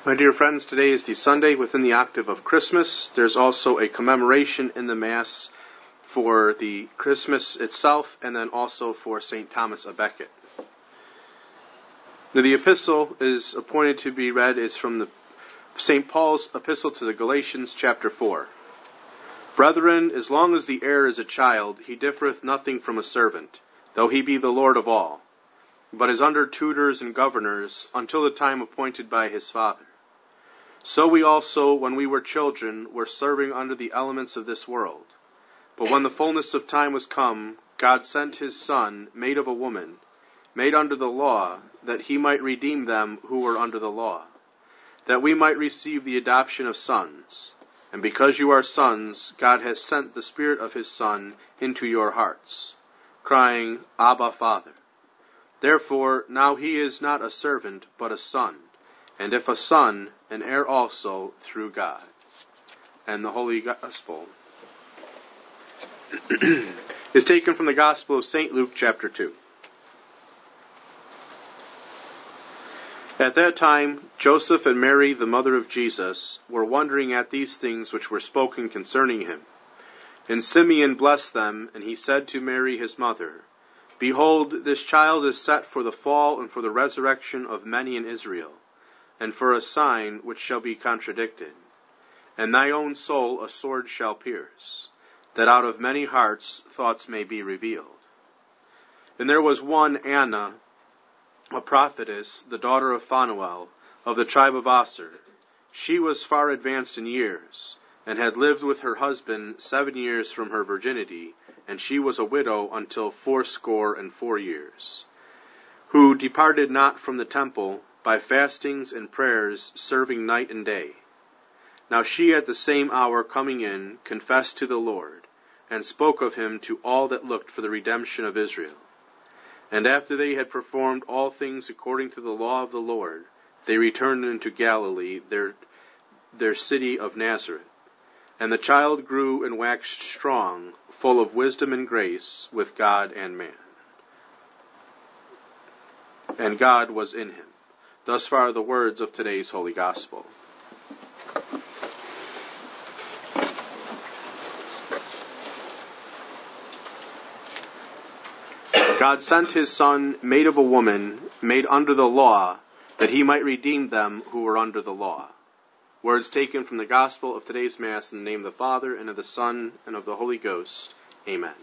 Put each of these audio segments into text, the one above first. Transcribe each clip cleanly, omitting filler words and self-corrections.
My dear friends, today is the Sunday within the octave of Christmas. There's also a commemoration in the Mass for the Christmas itself and then also for St. Thomas à Becket. Now, the epistle is appointed to be read is from the St. Paul's epistle to the Galatians, chapter 4. Brethren, as long as the heir is a child, he differeth nothing from a servant, though he be the Lord of all, but is under tutors and governors until the time appointed by his Father. So we also, when we were children, were serving under the elements of this world. But when the fullness of time was come, God sent his Son, made of a woman, made under the law, that he might redeem them who were under the law, that we might receive the adoption of sons. And because you are sons, God has sent the Spirit of his Son into your hearts, crying, Abba, Father. Therefore, now he is not a servant, but a son, and if a son, an heir also through God. And the Holy Gospel is taken from the Gospel of St. Luke, chapter 2. At that time, Joseph and Mary, the mother of Jesus, were wondering at these things which were spoken concerning him. And Simeon blessed them, and he said to Mary his mother, Behold, this child is set for the fall and for the resurrection of many in Israel, and for a sign which shall be contradicted. And thy own soul a sword shall pierce, that out of many hearts thoughts may be revealed. And there was one Anna, a prophetess, the daughter of Phanuel, of the tribe of Aser. She was far advanced in years, and had lived with her husband 7 years from her virginity, and she was a widow until 84 years, who departed not from the temple, by fastings and prayers, serving night and day. Now she at the same hour coming in, confessed to the Lord, and spoke of him to all that looked for the redemption of Israel. And after they had performed all things according to the law of the Lord, they returned into Galilee, their city of Nazareth. And the child grew and waxed strong, full of wisdom and grace, with God and man. And God was in him. Thus far the words of today's Holy Gospel. God sent his Son, made of a woman, made under the law, that he might redeem them who were under the law. Words taken from the Gospel of today's Mass in the name of the Father, and of the Son, and of the Holy Ghost. Amen.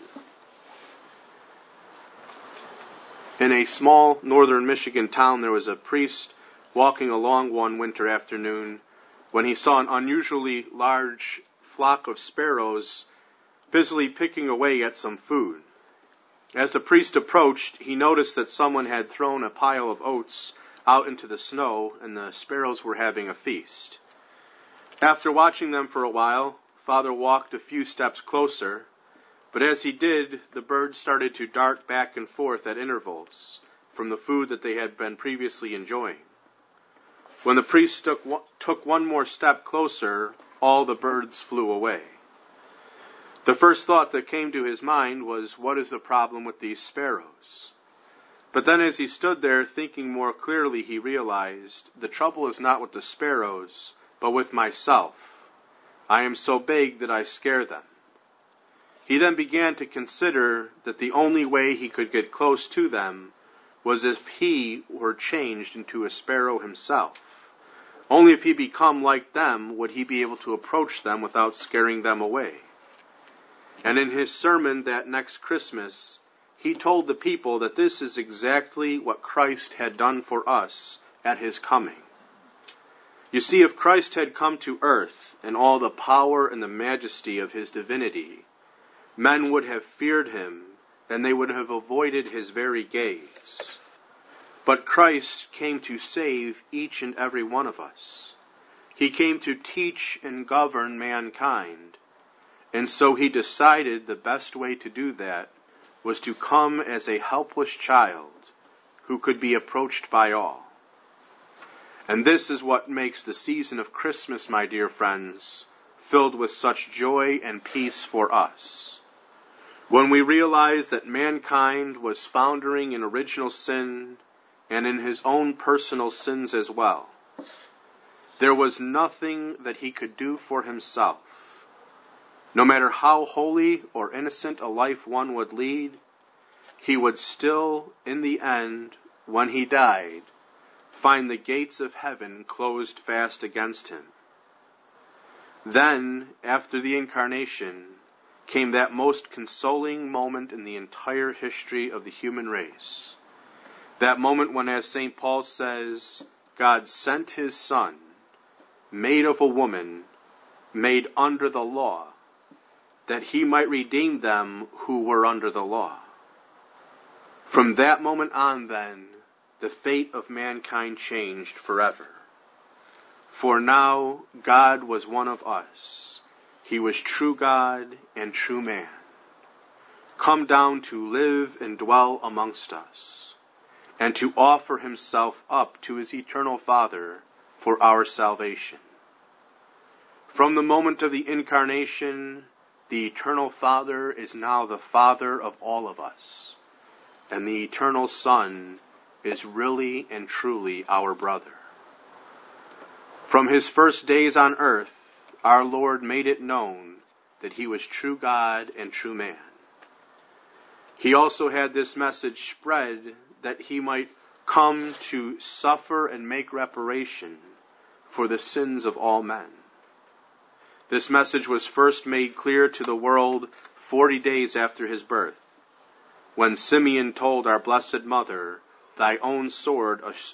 In a small northern Michigan town, there was a priest walking along one winter afternoon when he saw an unusually large flock of sparrows busily picking away at some food. As the priest approached, he noticed that someone had thrown a pile of oats out into the snow, and the sparrows were having a feast. After watching them for a while, Father walked a few steps closer, but as he did, the birds started to dart back and forth at intervals from the food that they had been previously enjoying. When the priest took one more step closer, all the birds flew away. The first thought that came to his mind was, what is the problem with these sparrows? But then as he stood there thinking more clearly, he realized, the trouble is not with the sparrows, but with myself. I am so big that I scare them. He then began to consider that the only way he could get close to them was if he were changed into a sparrow himself. Only if he become like them would he be able to approach them without scaring them away. And in his sermon that next Christmas, he told the people that this is exactly what Christ had done for us at his coming. You see, if Christ had come to earth in all the power and the majesty of his divinity, men would have feared him, and they would have avoided his very gaze. But Christ came to save each and every one of us. He came to teach and govern mankind, and so he decided the best way to do that was to come as a helpless child who could be approached by all. And this is what makes the season of Christmas, my dear friends, filled with such joy and peace for us. When we realize that mankind was foundering in original sin and in his own personal sins as well, There was nothing that he could do for himself. No matter how holy or innocent a life one would lead, he would still, in the end, when he died, find the gates of heaven closed fast against him. Then, after the incarnation, came that most consoling moment in the entire history of the human race. That moment when, as St. Paul says, God sent his Son, made of a woman, made under the law, that he might redeem them who were under the law. From that moment on, then, the fate of mankind changed forever. For now, God was one of us. He was true God and true man, come down to live and dwell amongst us, and to offer himself up to his eternal Father for our salvation. From the moment of the incarnation, the eternal Father is now the Father of all of us, and the eternal Son is really and truly our brother. From his first days on earth, our Lord made it known that he was true God and true man. He also had this message spread that he might come to suffer and make reparation for the sins of all men. This message was first made clear to the world 40 days after his birth, when Simeon told our Blessed Mother, Thy own soul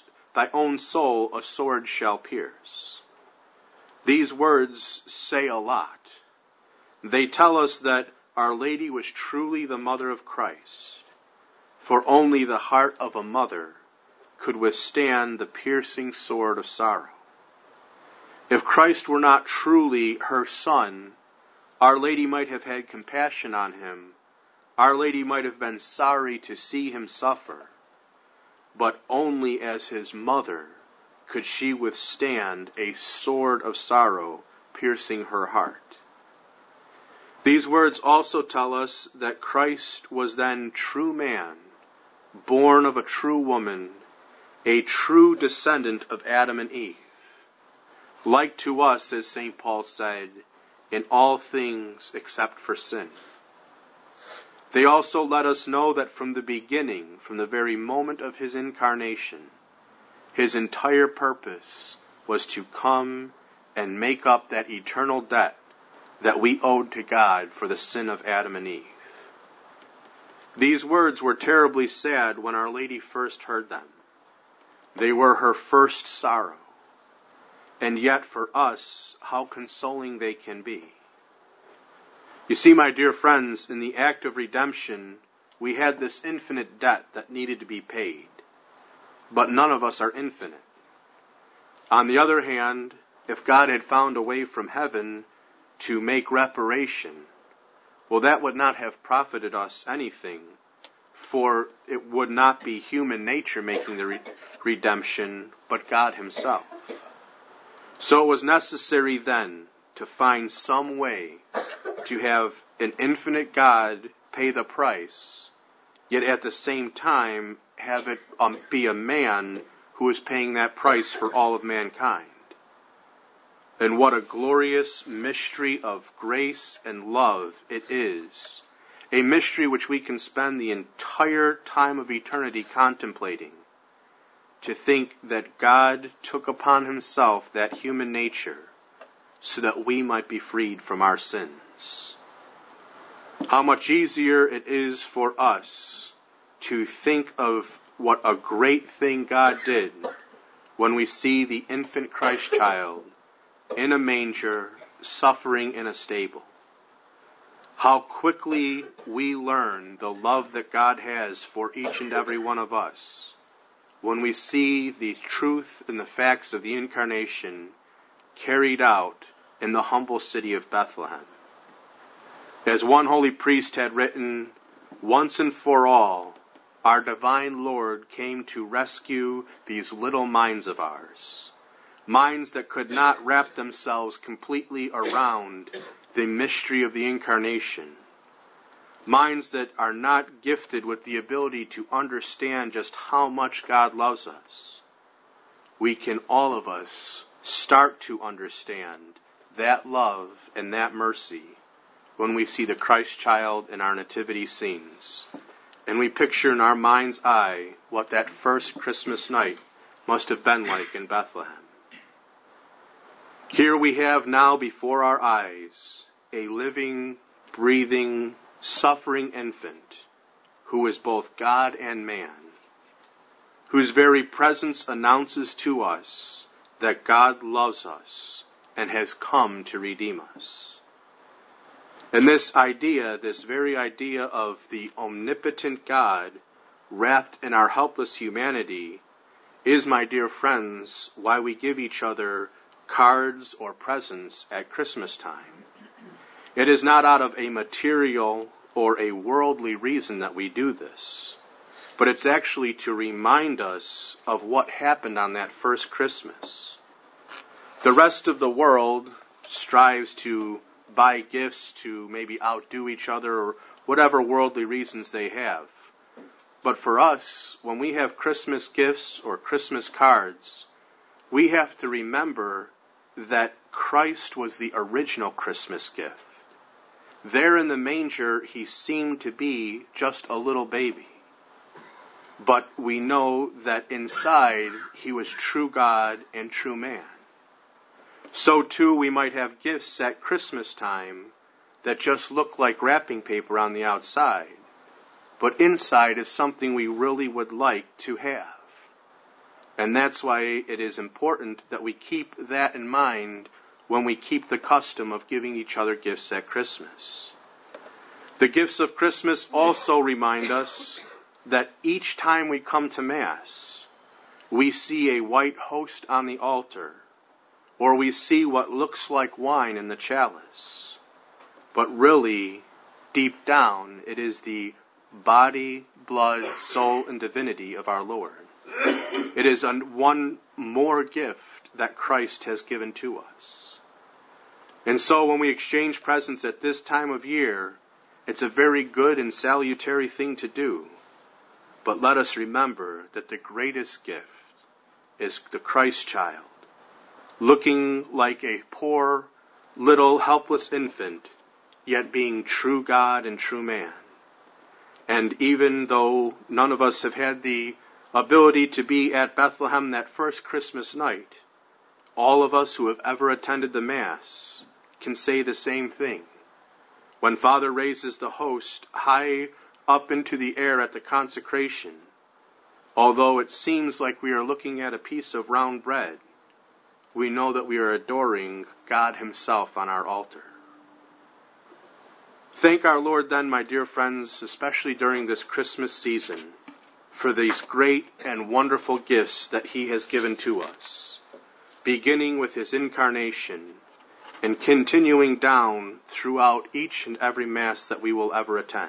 a sword shall pierce. These words say a lot. They tell us that Our Lady was truly the mother of Christ, for only the heart of a mother could withstand the piercing sword of sorrow. If Christ were not truly her Son, Our Lady might have had compassion on him. Our Lady might have been sorry to see him suffer, but only as his mother could she withstand a sword of sorrow piercing her heart. These words also tell us that Christ was then true man, born of a true woman, a true descendant of Adam and Eve. Like to us, as St. Paul said, in all things except for sin. They also let us know that from the beginning, from the very moment of his incarnation, his entire purpose was to come and make up that eternal debt that we owed to God for the sin of Adam and Eve. These words were terribly sad when Our Lady first heard them. They were her first sorrow. And yet for us, how consoling they can be. You see, my dear friends, in the act of redemption, we had this infinite debt that needed to be paid. But none of us are infinite. On the other hand, if God had found a way from heaven to make reparation, well, that would not have profited us anything, for it would not be human nature making the redemption, but God himself. So it was necessary then to find some way to have an infinite God pay the price, yet at the same time have it be a man who is paying that price for all of mankind. And what a glorious mystery of grace and love it is. A mystery which we can spend the entire time of eternity contemplating. To think that God took upon himself that human nature so that we might be freed from our sins. How much easier it is for us to think of what a great thing God did when we see the infant Christ child in a manger, suffering in a stable. How quickly we learn the love that God has for each and every one of us when we see the truth and the facts of the incarnation carried out in the humble city of Bethlehem. As one holy priest had written, once and for all, our divine Lord came to rescue these little minds of ours, minds that could not wrap themselves completely around the mystery of the incarnation, minds that are not gifted with the ability to understand just how much God loves us. We can, all of us, start to understand that love and that mercy when we see the Christ child in our nativity scenes, and we picture in our mind's eye what that first Christmas night must have been like in Bethlehem. Here we have now before our eyes a living, breathing, suffering infant who is both God and man, whose very presence announces to us that God loves us and has come to redeem us. And this very idea of the omnipotent God wrapped in our helpless humanity is, my dear friends, why we give each other cards or presents at Christmas time. It is not out of a material or a worldly reason that we do this, but it's actually to remind us of what happened on that first Christmas. The rest of the world strives to buy gifts to maybe outdo each other or whatever worldly reasons they have. But for us, when we have Christmas gifts or Christmas cards, we have to remember that Christ was the original Christmas gift. There in the manger, he seemed to be just a little baby. But we know that inside, he was true God and true man. So too, we might have gifts at Christmas time that just look like wrapping paper on the outside, but inside is something we really would like to have. And that's why it is important that we keep that in mind when we keep the custom of giving each other gifts at Christmas. The gifts of Christmas also remind us that each time we come to Mass, we see a white host on the altar, or we see what looks like wine in the chalice. But really, deep down, it is the body, blood, soul, and divinity of our Lord. It is one more gift that Christ has given to us. And so when we exchange presents at this time of year, it's a very good and salutary thing to do. But let us remember that the greatest gift is the Christ child, looking like a poor, little, helpless infant, yet being true God and true man. And even though none of us have had the ability to be at Bethlehem that first Christmas night, all of us who have ever attended the Mass can say the same thing. When Father raises the host high up into the air at the consecration, although it seems like we are looking at a piece of round bread, we know that we are adoring God himself on our altar. Thank our Lord then, my dear friends, especially during this Christmas season, for these great and wonderful gifts that he has given to us, beginning with his incarnation and continuing down throughout each and every Mass that we will ever attend.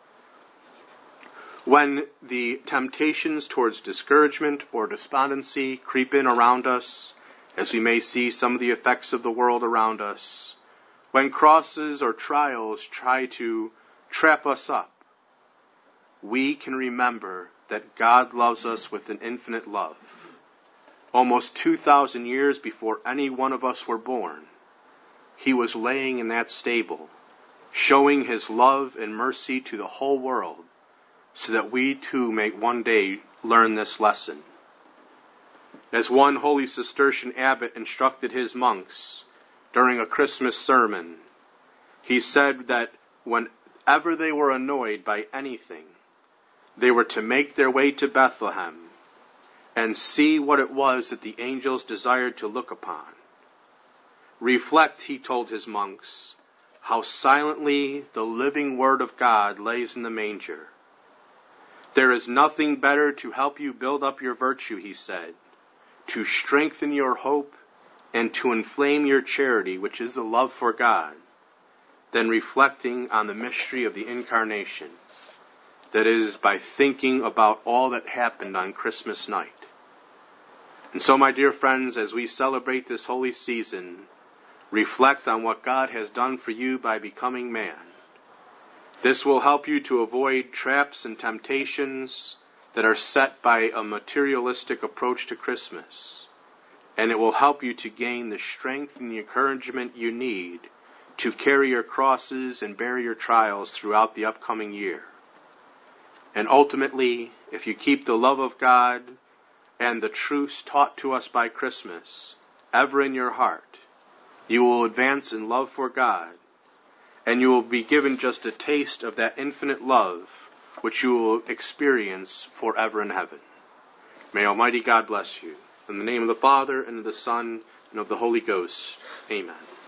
When the temptations towards discouragement or despondency creep in around us, as we may see some of the effects of the world around us, when crosses or trials try to trap us up, we can remember that God loves us with an infinite love. Almost 2,000 years before any one of us were born, he was laying in that stable, showing his love and mercy to the whole world, so that we too may one day learn this lesson. As one holy Cistercian abbot instructed his monks during a Christmas sermon, he said that whenever they were annoyed by anything, they were to make their way to Bethlehem and see what it was that the angels desired to look upon. Reflect, he told his monks, how silently the living Word of God lays in the manger. There is nothing better to help you build up your virtue, he said, to strengthen your hope and to inflame your charity, which is the love for God, than reflecting on the mystery of the Incarnation. That is, by thinking about all that happened on Christmas night. And so, my dear friends, as we celebrate this holy season, reflect on what God has done for you by becoming man. This will help you to avoid traps and temptations that are set by a materialistic approach to Christmas. and it will help you to gain the strength and the encouragement you need to carry your crosses and bear your trials throughout the upcoming year. And ultimately, if you keep the love of God and the truths taught to us by Christmas ever in your heart, you will advance in love for God, and you will be given just a taste of that infinite love which you will experience forever in heaven. May Almighty God bless you. In the name of the Father, and of the Son, and of the Holy Ghost. Amen.